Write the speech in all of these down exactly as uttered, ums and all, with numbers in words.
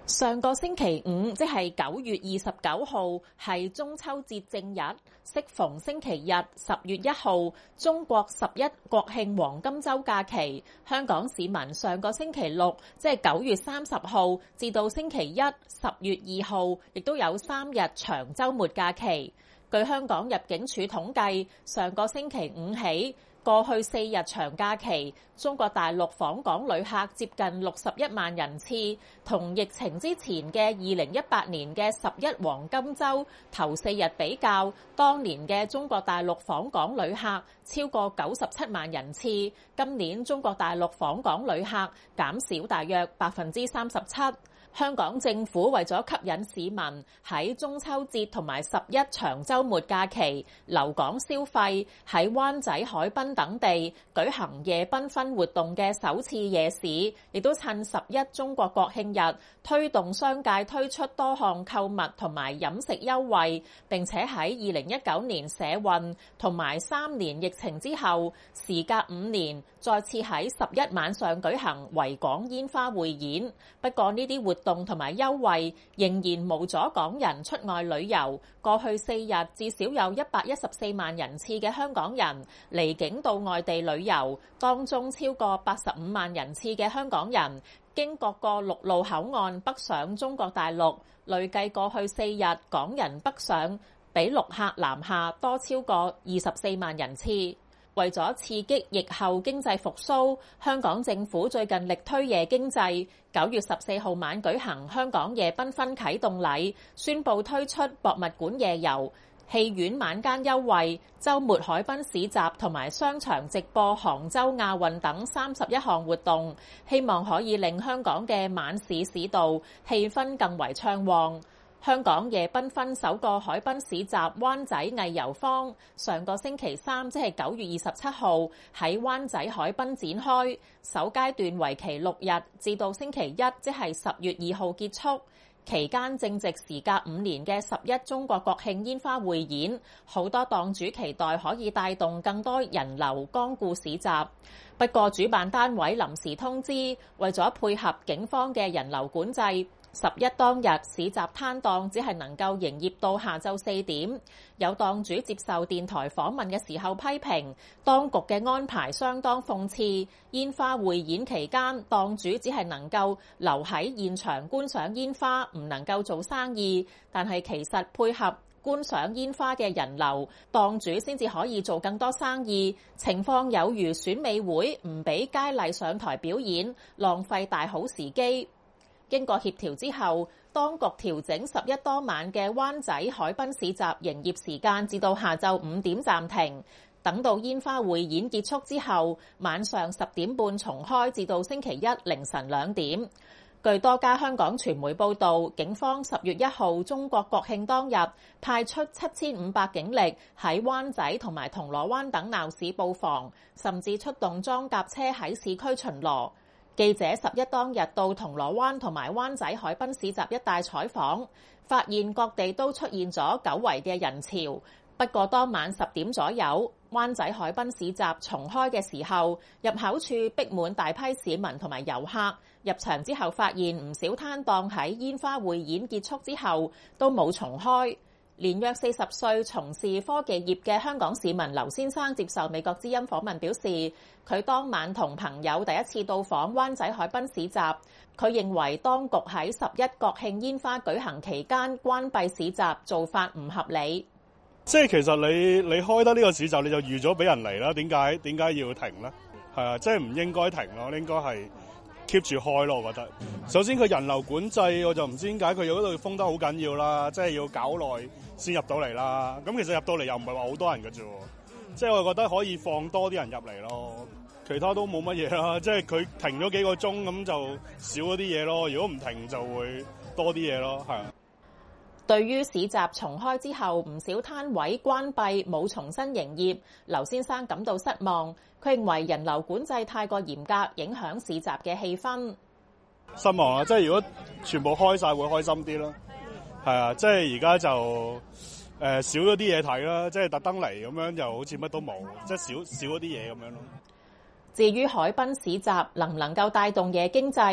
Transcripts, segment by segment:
上個星期五，即係九月二十九號，係中秋節正日，適逢星期日十月一號，中國十一國慶黃金週假期。香港市民上個星期六，即係九月三十號至到星期一十月二號，亦都有三日長週末假期。據香港入境處統計，上個星期五起，過去四日長假期，中國大陸訪港旅客接近六十一萬人次，同疫情之前嘅二零一八年嘅十一黃金週頭四日比較，當年嘅中國大陸訪港旅客超過九十七萬人次，今年中國大陸訪港旅客減少大約百分之三十七。香港政府為咗吸引市民喺中秋節同埋十一長週末假期留港消費，喺灣仔海濱等地舉行夜繽紛活動嘅首次夜市，亦都趁十一中國國慶日推動商界推出多項購物同埋飲食優惠，並且喺二零一九年社運同埋三年疫情之後，時隔五年再次喺十一晚上舉行維港煙花匯演。不過呢啲活動同埋優惠仍然無阻港人出外旅遊。過去四日至少有一百一十四萬人次嘅香港人離境到外地旅遊，當中超過八十五萬人次嘅香港人經各個陸路口岸北上中國大陸，累計過去四日港人北上比陸客南下多超過二十四萬人次。為咗刺激疫後經濟復甦，香港政府最近力推夜經濟，九月十四號晚舉行香港夜繽紛啟動禮，宣布推出博物館夜遊、戲院晚間優惠、週末海濱市集同埋商場直播杭州亞運等三十一項活動，希望可以令香港嘅晚市市道氣氛更為暢旺。香港夜繽紛首個海濱市集灣仔藝遊坊，上個星期三即係九月二十七號喺灣仔海濱展開，首階段為期六日，至到星期一即係十月二號結束。期間正值時隔五年嘅十一中國國慶煙花匯演，好多檔主期待可以帶動更多人流光顧市集。不過主辦單位臨時通知，為咗配合警方嘅人流管制，十一當日市集攤檔只係能夠營業到下晝四點。有檔主接受電台訪問嘅時候批評，當局嘅安排相當諷刺。煙花匯演期間，檔主只係能夠留喺現場觀賞煙花，唔能夠做生意。但係其實配合觀賞煙花嘅人流，檔主先至可以做更多生意。情況有如選美會唔俾佳麗上台表演，浪費大好時機。經過協調之後，當局調整十一當晚嘅灣仔海濱市集營業時間至到下晝五點暫停，等到煙花匯演結束之後，晚上十點半重開至到星期一凌晨兩點。據多家香港傳媒報道，警方十月一號中國國慶當日派出七千五百警力喺灣仔同埋銅鑼灣等鬧市布防，甚至出動裝甲車喺市區巡邏。記者十一當日到銅鑼灣同埋灣仔海濱市集一帶採訪，發現各地都出現咗久違嘅人潮。不過當晚十點左右，灣仔海濱市集重開嘅時候，入口處逼滿大批市民同埋遊客。入場之後發現唔少攤檔喺煙花匯演結束之後都冇重開。年約四十歲從事科技業嘅香港市民劉先生接受美國之音訪問表示，佢當晚同朋友第一次到訪灣仔海濱市集，佢認為當局喺十一國慶煙花舉行期間關閉市集做法唔合理。 即係其實你你開得呢個市集，你就預咗俾人嚟啦，點解點解要停呢？係啊，即係唔應該停咯，應該係 keep 住開咯，我覺得。首先佢人流管制，我就唔知點解佢嗰度封得好緊要啦，即係要搞耐先入到嚟啦。咁其實入到嚟又唔係話好多人嘅啫，即係我覺得可以放多啲人入嚟咯。其他都冇乜嘢啦，即係佢停咗幾個鐘咁就少咗啲嘢咯。如果唔停就會多啲嘢咯，係啊。 對於市集重開之後唔少攤位關閉冇重新營業，劉先生感到失望。佢認為人流管制太過嚴格，影響市集嘅氣氛。 失望啊！即係如果全部開晒會開心啲咯。係啊，即係而家就誒、呃、少咗啲嘢睇啦，即係特登嚟咁樣就好似乜都冇，即係少少咗啲嘢咁樣咯。 至於海濱市集能唔能夠帶動夜經濟，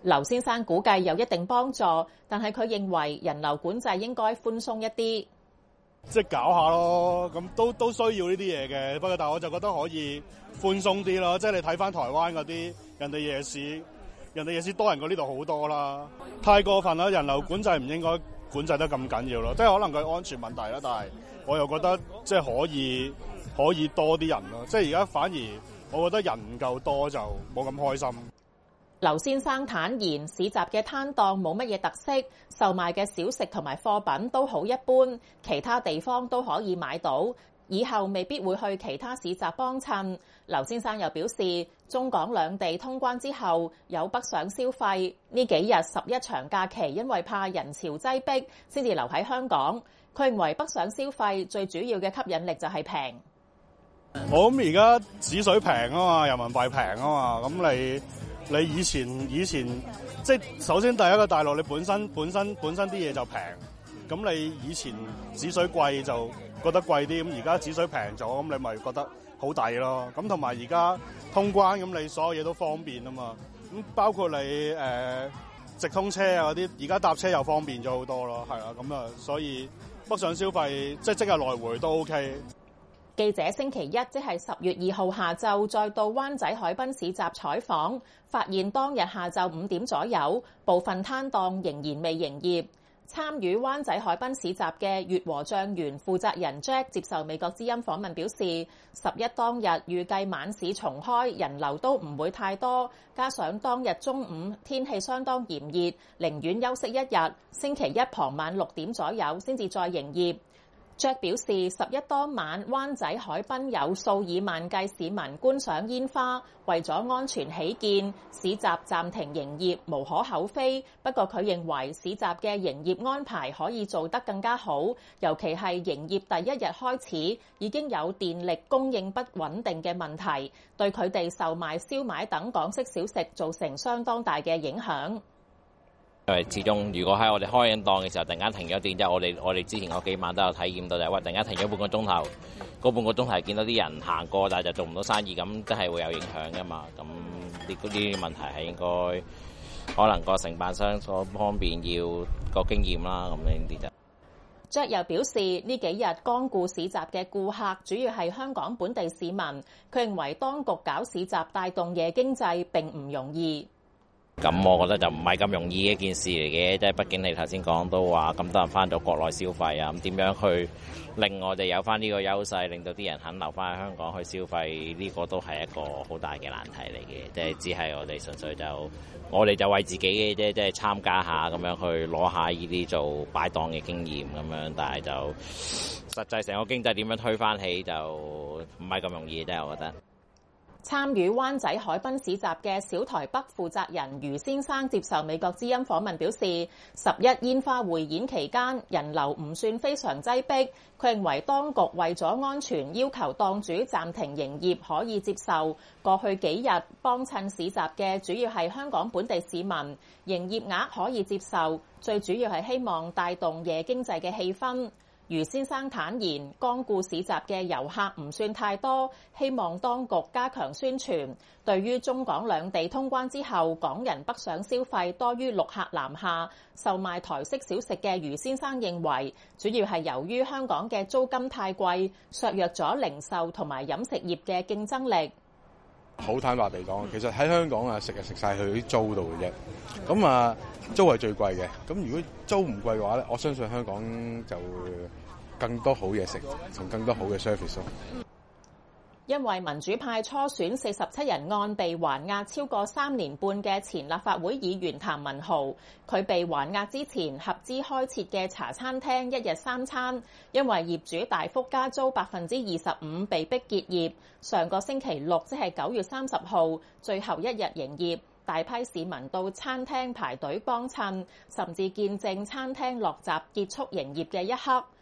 劉先生估計有一定幫助，但係佢認為人流管制應該寬鬆一啲， 即係搞下咯，咁都都需要呢啲嘢嘅。不過，但係我就覺得可以寬鬆啲咯，即係你睇翻台灣嗰啲人哋夜市，人哋夜市多人過呢度好多啦，太過分啦！人流管制唔應該管制得咁緊要咯，即係可能佢安全問題啦，但係我又覺得即係可以可以多啲人咯，即係而家反而我覺得人唔夠多就冇咁開心。 劉先生坦言，市集嘅攤檔冇乜嘢特色，售賣嘅小食同埋貨品都好一般，其他地方都可以買到，以後未必會去其他市集幫襯。劉先生又表示，中港兩地通關之後有北上消費，呢幾日十一長假期因為怕人潮擠逼，先至留喺香港。佢認為北上消費最主要嘅吸引力就係平。 我諗而家紙水平啊嘛，人民幣平啊嘛，咁你。你以前以前即係首先第一個大陸，你本身本身本身啲嘢就平，咁你以前紙水貴就覺得貴啲，咁而家紙水平咗，咁你咪覺得好抵咯。咁同埋而家通關，咁你所有嘢都方便啊嘛。咁包括你誒、呃、直通車啊嗰啲，而家搭車又方便咗好多咯，係啊，咁啊，所以北上消費即係即日來回都 OK。 記者星期一即係十月二號下晝再到灣仔海濱市集採訪，發現當日下晝五點左右，部分攤檔仍然未營業。參與灣仔海濱市集嘅悅和醬園負責人 Jack 接受美國之音訪問表示，十一當日預計晚市重開，人流都唔會太多，加上當日中午天氣相當炎熱，寧願休息一日，星期一傍晚六點左右先至再營業。Jack 表示，十一當晚灣仔海濱有數以萬計市民觀賞煙花，為咗安全起見，市集暫停營業無可厚非。不過佢認為市集嘅營業安排可以做得更加好，尤其係營業第一日開始已經有電力供應不穩定嘅問題，對佢哋售賣燒賣等港式小食造成相當大嘅影響。 因為始終，如果喺我哋開緊檔嘅時候，突然間停咗電，即係我哋我哋之前嗰幾晚都有體驗到，就係喂，突然間停咗半個鐘頭，嗰半個鐘頭係見到啲人行過，但係就做唔到生意，咁真係會有影響噶嘛。咁呢呢啲問題係應該可能個承辦商所方面要個經驗啦。咁呢啲就。 Jack 又表示，呢幾日光顧市集嘅顧客主要係香港本地市民，佢認為當局搞市集帶動夜經濟並唔容易。 咁我覺得就唔係咁容易嘅一件事嚟嘅，即係畢竟你頭先講都話咁多人翻到國內消費啊，咁點樣去令我哋有翻呢個優勢，令到啲人肯留翻喺香港去消費，呢個都係一個好大嘅難題嚟嘅。即係只係我哋純粹就我哋就為自己嘅啫，即係參加下咁樣去攞下呢啲做擺檔嘅經驗咁樣，但係就實際成個經濟點樣推翻起就唔係咁容易嘅啫，我覺得。 參與灣仔海濱市集嘅小台北負責人余先生接受美國之音訪問表示，十一煙花匯演期間人流唔算非常擠迫，佢認為當局為咗安全要求檔主暫停營業可以接受。過去幾日幫襯市集嘅主要係香港本地市民，營業額可以接受，最主要係希望帶動夜經濟嘅氣氛。余先生坦言，光顧市集嘅遊客唔算太多，希望當局加強宣傳。對於中港兩地通關之後，港人北上消費多於陸客南下，售賣台式小食嘅余先生認為，主要係由於香港嘅租金太貴，削弱咗零售同埋飲食業嘅競爭力。 好坦白地講，其實喺香港啊，食啊食晒佢啲租度嘅啫。咁啊，租係最貴嘅。咁如果租唔貴嘅話咧，我相信香港就會更多好嘢食，同更多好嘅 service 咯。 因為民主派初選四十七人案被還押超過三年半嘅前立法會議員譚文豪，佢被還押之前合資開設嘅茶餐廳一日三餐，因為業主大幅加租百分之二十五，被逼結業。上個星期六，即係九月三十號，最後一日營業，大批市民到餐廳排隊幫襯，甚至見證餐廳落閘結束營業嘅一刻。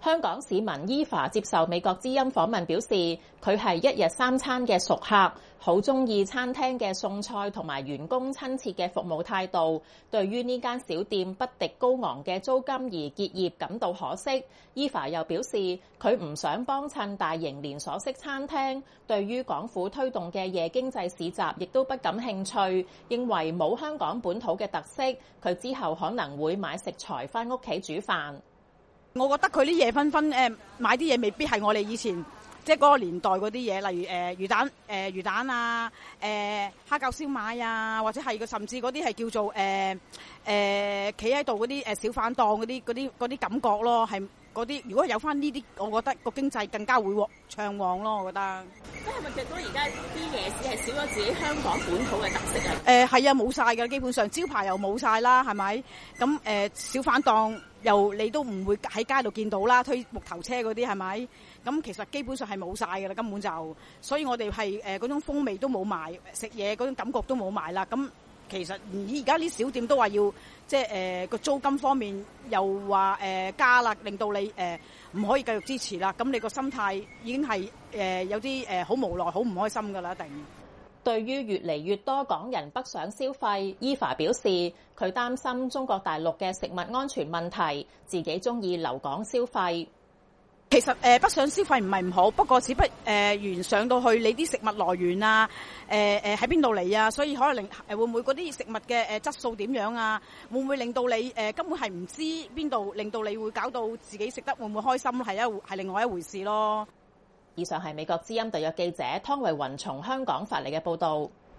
香港市民伊芙接受美國之音訪問表示，佢係一日三餐嘅熟客，好中意餐廳嘅餸菜同埋員工親切嘅服務態度。對於呢間小店不敵高昂嘅租金而結業感到可惜。伊芙又表示，佢唔想幫襯大型連鎖式餐廳，對於港府推動嘅夜經濟市集亦都不感興趣，認為冇香港本土嘅特色。佢之後可能會買食材返屋企煮飯。 我覺得佢啲夜繽紛誒買啲嘢未必係我哋以前即係嗰個年代嗰啲嘢，例如誒、呃、魚蛋誒、呃、魚蛋啊、誒蝦餃燒賣啊，或者係個甚至嗰啲係叫做誒誒企喺度嗰啲誒小販檔嗰啲嗰啲嗰啲感覺咯，係嗰啲如果有翻呢啲，我覺得個經濟更加會暢旺咯，我覺得。 即係咪覺得而家啲夜市係少咗自己香港本土嘅特色啊？ 誒係啊，冇晒㗎，基本上招牌又冇晒啦，係咪？咁誒、呃、小販檔又你都唔會喺街度見到啦，推木頭車嗰啲係咪？咁其實基本上係冇晒㗎啦，根本就，所以我哋係誒嗰種風味都冇埋，食嘢嗰種感覺都冇埋啦。咁其實而家啲小店都話要即係誒個租金方面又話誒、呃、加啦，令到你誒唔、呃、可以繼續支持啦。咁你個心態已經係誒、呃、有啲誒好無奈、好唔開心㗎啦，一定。 對於越嚟越多港人北上消費，伊芙表示佢擔心中國大陸嘅食物安全問題，自己中意留港消費。 其實誒、呃、北上消費唔係唔好，不過只不誒原、呃、上到去你啲食物來源啊，誒誒喺邊度嚟啊，所以可能令誒、呃、會唔會嗰啲食物嘅誒質素點樣啊？會唔會令到你誒、呃、根本係唔知邊度，令到你會搞到自己食得會唔會開心，係一係另外一回事咯。 以上係美國之音特約記者湯慧雲從香港發嚟嘅報導。